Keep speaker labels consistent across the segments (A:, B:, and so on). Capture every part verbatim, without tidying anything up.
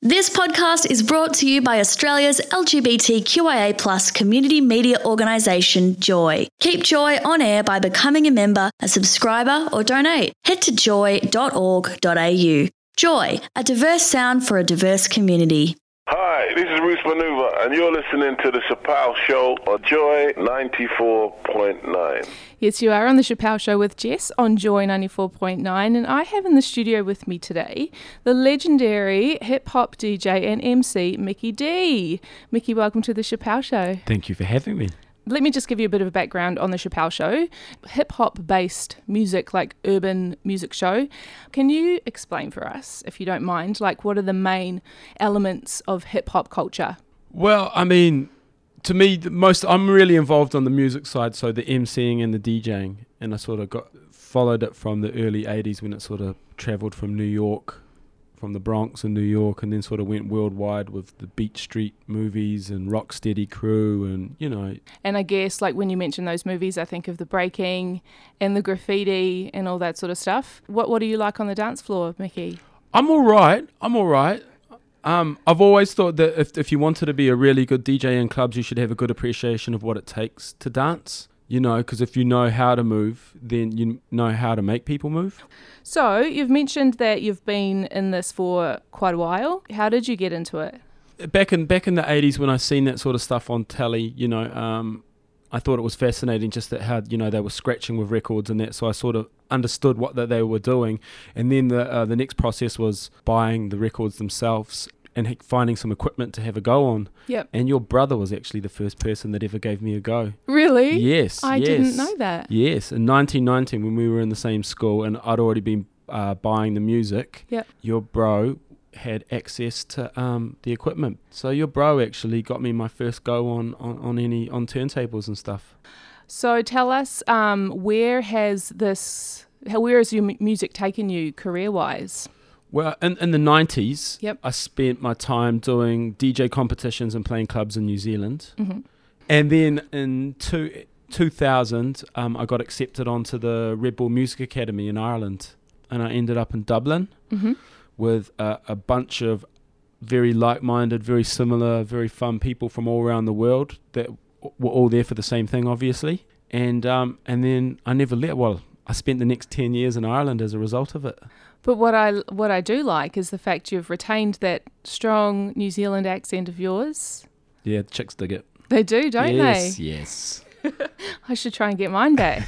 A: This podcast is brought to you by Australia's L G B T Q I A plus community media organisation, Joy. Keep Joy on air by becoming a member, a subscriber or donate. Head to joy dot org dot a u. Joy, a diverse sound for a diverse community.
B: Hi, this is Bruce Maneuver, and you're listening to The Chappelle Show on Joy ninety-four point nine.
C: Yes, you are on The Chappelle Show with Jess on Joy ninety-four point nine, and I have in the studio with me today the legendary hip-hop D J and M C, Mickey D. Mickey, welcome to The Chappelle Show.
D: Thank you for having me.
C: Let me just give you a bit of a background on The Chappelle Show. Hip-hop based music, like urban music show. Can you explain for us, if you don't mind, like what are the main elements of hip-hop culture?
D: Well, I mean, to me, the most I'm really involved on the music side, so the MCing and the DJing, and I sort of got followed it from the early eighties when it sort of travelled from New York, from the Bronx and New York, and then sort of went worldwide with the Beat Street movies and Rocksteady Crew, and you know.
C: And I guess like when you mention those movies, I think of the breaking and the graffiti and all that sort of stuff. What What do you like on the dance floor, Mickey?
D: I'm all right. I'm all right. Um, I've always thought that if if you wanted to be a really good D J in clubs, you should have a good appreciation of what it takes to dance. You know, because if you know how to move, then you know how to make people move.
C: So you've mentioned that you've been in this for quite a while. How did you get into it?
D: Back in back in the eighties, when I seen that sort of stuff on telly, you know, um, I thought it was fascinating just that how, you know, they were scratching with records and that. So I sort of understood what that they were doing. And then the uh, the next process was buying the records themselves and finding some equipment to have a go on.
C: Yep.
D: And your brother was actually the first person that ever gave me a go.
C: Really?
D: Yes.
C: I
D: yes.
C: didn't know that.
D: Yes. In nineteen ninety, when we were in the same school and I'd already been uh, buying the music,
C: yep.
D: your bro had access to um, the equipment. So your bro actually got me my first go on, on, on any on turntables and stuff.
C: So tell us, um, where has this, how, where has your m- music taken you career-wise?
D: Well, in, in the nineties,
C: yep.
D: I spent my time doing D J competitions and playing clubs in New Zealand.
C: Mm-hmm.
D: And then in two, two thousand, um, I got accepted onto the Red Bull Music Academy in Ireland. And I ended up in Dublin
C: mm-hmm.
D: with a, a bunch of very like-minded, very similar, very fun people from all around the world that w- were all there for the same thing, obviously. And um, and then I never left. Well, I spent the next ten years in Ireland as a result of it.
C: But what I what I do like is the fact you've retained that strong New Zealand accent of yours.
D: Yeah, chicks dig it.
C: They do, don't
D: yes,
C: they?
D: Yes,
C: yes. I should try and get mine back.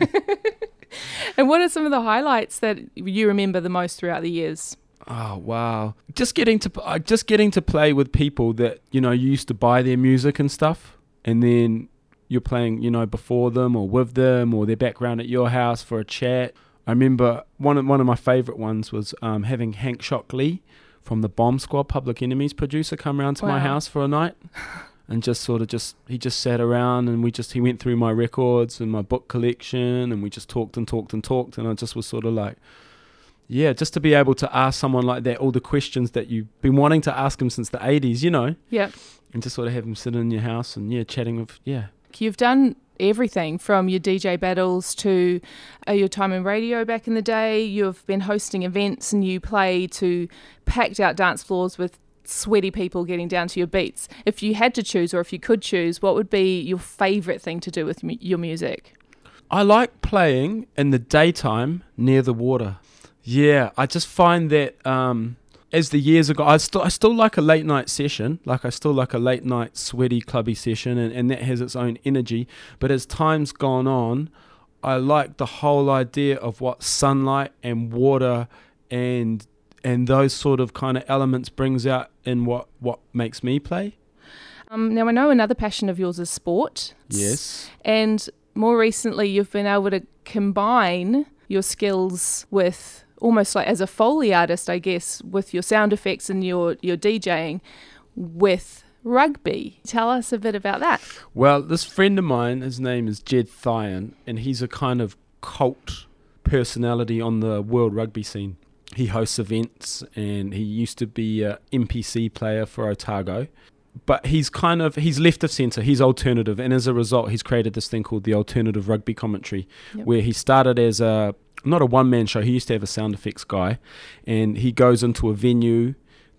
C: And what are some of the highlights that you remember the most throughout the years?
D: Oh wow! Just getting to uh, just getting to play with people that you know you used to buy their music and stuff, and then you're playing, you know, before them or with them, or they're back round at your house for a chat. I remember one of one of my favourite ones was um, having Hank Shockley from the Bomb Squad, Public Enemy's producer, come round to
C: wow.
D: my house for a night, and just sort of just he just sat around and we just he went through my records and my book collection and we just talked and talked and talked and I just was sort of like, yeah, just to be able to ask someone like that all the questions that you've been wanting to ask him since the eighties, you know,
C: yeah,
D: and just sort of have him sitting in your house and yeah, chatting with yeah.
C: You've done everything from your D J battles to uh, your time in radio back in the day. You've been hosting events and you play to packed out dance floors with sweaty people getting down to your beats. If you had to choose, or if you could choose, what would be your favourite thing to do with mu- your music?
D: I like playing in the daytime near the water. Yeah, I just find that um, as the years ago, I still I still like a late night session. Like I still like a late night sweaty clubby session, and, and that has its own energy. But as time's gone on, I like the whole idea of what sunlight and water and and those sort of kind of elements brings out in what, what makes me play.
C: Um, now I know another passion of yours is sport.
D: Yes.
C: And more recently, you've been able to combine your skills with almost like as a Foley artist, I guess, with your sound effects and your, your DJing with rugby. Tell us a bit about that.
D: Well, this friend of mine, his name is Jed Thyan, and he's a kind of cult personality on the world rugby scene. He hosts events and he used to be a N P C player for Otago. But he's kind of, he's left of centre, he's alternative, and as a result he's created this thing called the Alternative Rugby Commentary, yep. where he started as a, not a one-man show, he used to have a sound effects guy, and he goes into a venue,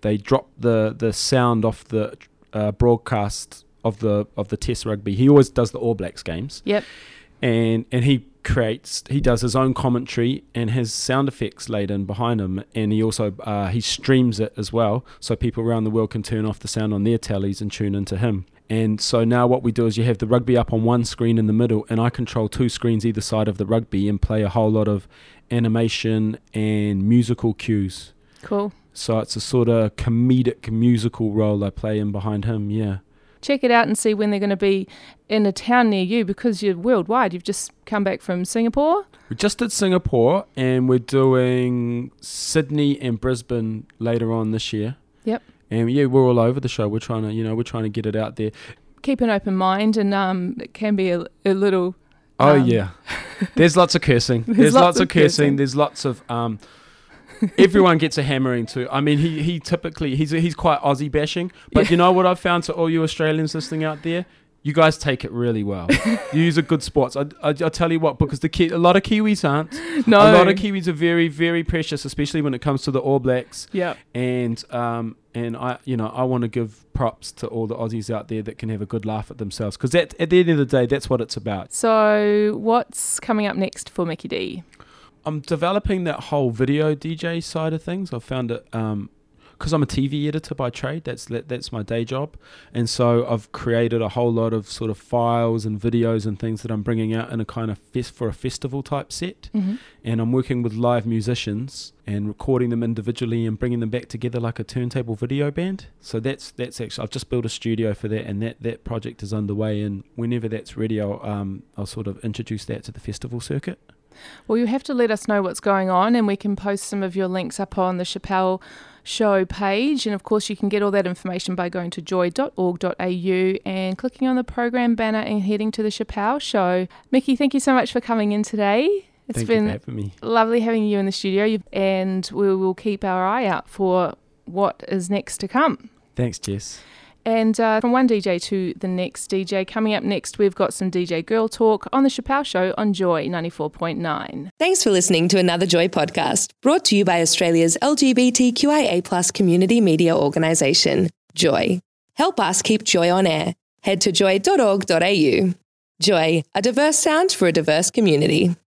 D: they drop the the sound off the uh, broadcast of the of the Test rugby. He always does the All Blacks games.
C: Yep.
D: And and he creates, he does his own commentary and has sound effects laid in behind him, and he also uh, he streams it as well, so people around the world can turn off the sound on their tellies and tune into him. And so now what we do is you have the rugby up on one screen in the middle, and I control two screens either side of the rugby and play a whole lot of animation and musical cues.
C: Cool.
D: So it's a sort of comedic musical role I play in behind him, yeah.
C: Check it out and see when they're going to be in a town near you, because you're worldwide. You've just come back from Singapore.
D: We just did Singapore, and we're doing Sydney and Brisbane later on this year.
C: Yep.
D: And yeah, we're all over the show. We're trying to, you know, we're trying to get it out there.
C: Keep an open mind, and um, it can be a, a little.
D: Oh
C: um,
D: yeah, there's lots of cursing. There's,
C: There's
D: lots,
C: lots
D: of
C: of
D: cursing.
C: cursing.
D: There's lots of um. Everyone gets a hammering too. I mean, he he typically he's he's quite Aussie bashing, but
C: Yeah.
D: you know what I've found, to all you Australians listening out there, you guys take it really well. You use a good sports. I, I I'll tell you what, because the Ki- a lot of Kiwis aren't.
C: No.
D: A lot of Kiwis are very very precious, especially when it comes to the All Blacks.
C: Yeah.
D: And um and I you know I want to give props to all the Aussies out there that can have a good laugh at themselves, because at at the end of the day, that's what it's about.
C: So what's coming up next for Mickey D?
D: I'm developing that whole video D J side of things. I've found it um because I'm a T V editor by trade. That's that, that's my day job, and so I've created a whole lot of sort of files and videos and things that I'm bringing out in a kind of fest for a festival type set.
C: Mm-hmm.
D: And I'm working with live musicians and recording them individually and bringing them back together like a turntable video band. So that's that's actually, I've just built a studio for that, and that, that project is underway. And whenever that's ready, I'll um I'll sort of introduce that to the festival circuit.
C: Well, you have to let us know what's going on, and we can post some of your links up on the Chappelle Show page. And of course, you can get all that information by going to joy dot org dot a u and clicking on the program banner and heading to the Chappelle Show. Mickey, thank you so much for coming in today. It's
D: Thank
C: been
D: you for having me.
C: lovely having you in the studio, You've- and we will keep our eye out for what is next to come.
D: Thanks, Jess.
C: And uh, from one D J to the next D J, coming up next, we've got some D J Girl Talk on the Chappelle Show on Joy ninety-four point nine.
E: Thanks for listening to another Joy podcast, brought to you by Australia's L G B T Q I A plus community media organisation, Joy. Help us keep Joy on air. Head to joy dot org dot a u. Joy, a diverse sound for a diverse community.